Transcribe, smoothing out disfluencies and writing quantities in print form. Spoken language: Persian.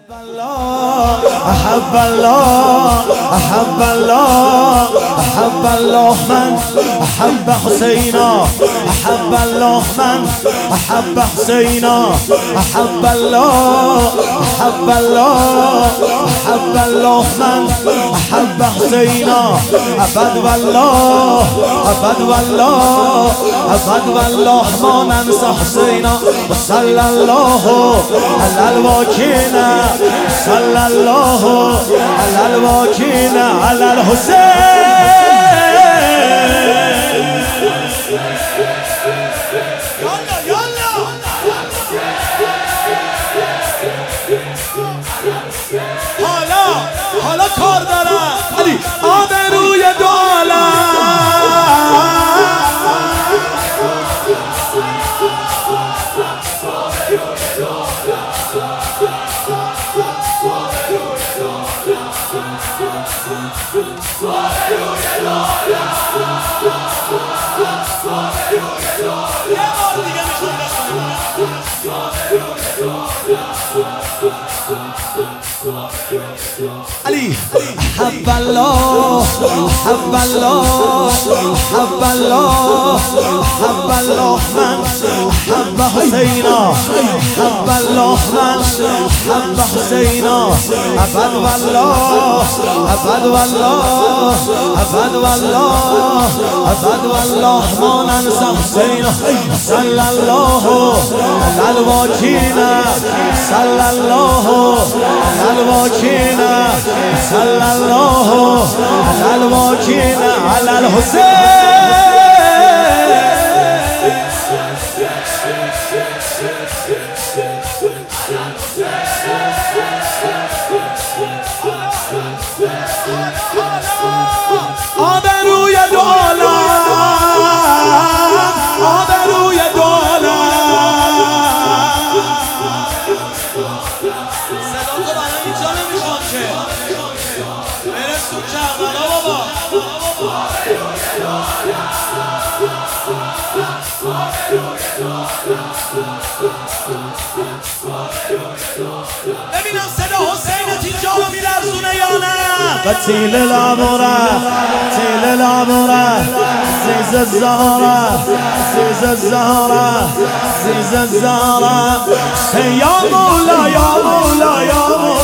الله أحب الله أحب الله أحب الله من أحب حسينا أحب الله من أحب حسينا أحب الله أحب الله أحب الله من أحب حسينا أبد والله أبد والله أبد والله ما ننسى حسينا وصلى الله على الواكين صلى الله على الواكين على الحسين حالا کار دارم علی آبروی دو عالم علي حب الله حب الله حب الله حب الله من حب حسينا حب الله من حب حسينا أبد والله أبد والله أبد والله أبد والله ما ننسى حسينا صلى الله على الواكين صلى الله على الواكين صلى الله على الواكين على الحسين آبروی دو عالم آبروی دو عالم صدا تو برای اینجا نمیخوام که برس تو کربلا بابا ببینم صدا حسینت اینجا رو میلرزونه یا نه قتیل الاموره قتیل الاموره عزیز الزهره عزیز الزهره عزیز الزهره یا مولا یا مولا یا مولا